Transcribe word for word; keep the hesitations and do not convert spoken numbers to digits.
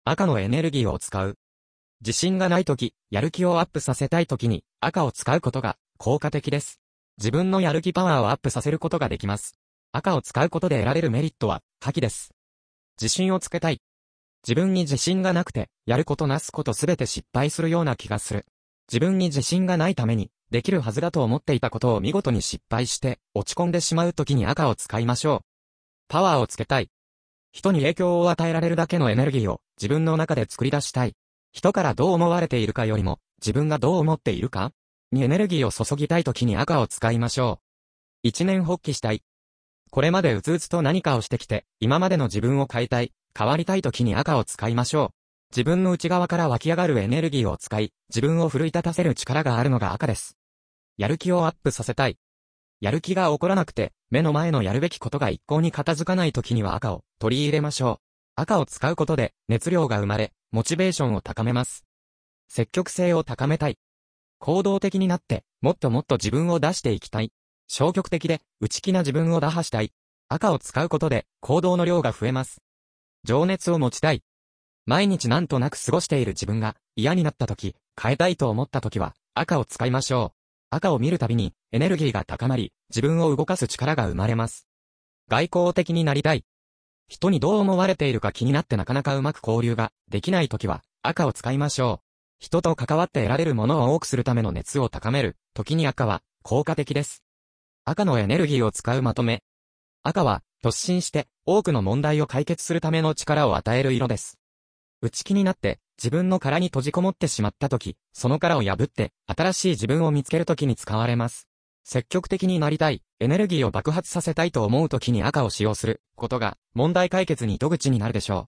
赤のエネルギーを使う。自信がないとき、やる気をアップさせたいときに赤を使うことが効果的です。自分のやる気パワーをアップさせることができます。赤を使うことで得られるメリットは下記です。自信をつけたい。自分に自信がなくて、やることなすことすべて失敗するような気がする。自分に自信がないために、できるはずだと思っていたことを見事に失敗して、落ち込んでしまうときに赤を使いましょう。パワーをつけたい。人に影響を与えられるだけのエネルギーを自分の中で作り出したい。人からどう思われているかよりも、自分がどう思っているかにエネルギーを注ぎたいときに赤を使いましょう。一年発起したい。これまでうつうつと何かをしてきて、今までの自分を変えたい、変わりたいときに赤を使いましょう。自分の内側から湧き上がるエネルギーを使い、自分を奮い立たせる力があるのが赤です。やる気をアップさせたい。やる気が起こらなくて、目の前のやるべきことが一向に片付かないときには赤を取り入れましょう。赤を使うことで熱量が生まれ、モチベーションを高めます。積極性を高めたい。行動的になって、もっともっと自分を出していきたい。消極的で、内気な自分を打破したい。赤を使うことで、行動の量が増えます。情熱を持ちたい。毎日なんとなく過ごしている自分が嫌になった時、変えたいと思った時は、赤を使いましょう。赤を見るたびに、エネルギーが高まり、自分を動かす力が生まれます。外交的になりたい。人にどう思われているか気になってなかなかうまく交流ができない時は、赤を使いましょう。人と関わって得られるものを多くするための熱を高める時に赤は効果的です。赤のエネルギーを使うまとめ。赤は突進して多くの問題を解決するための力を与える色です。内気になって自分の殻に閉じこもってしまった時、その殻を破って新しい自分を見つける時に使われます。積極的になりたい、エネルギーを爆発させたいと思う時に赤を使用することが問題解決に糸口になるでしょう。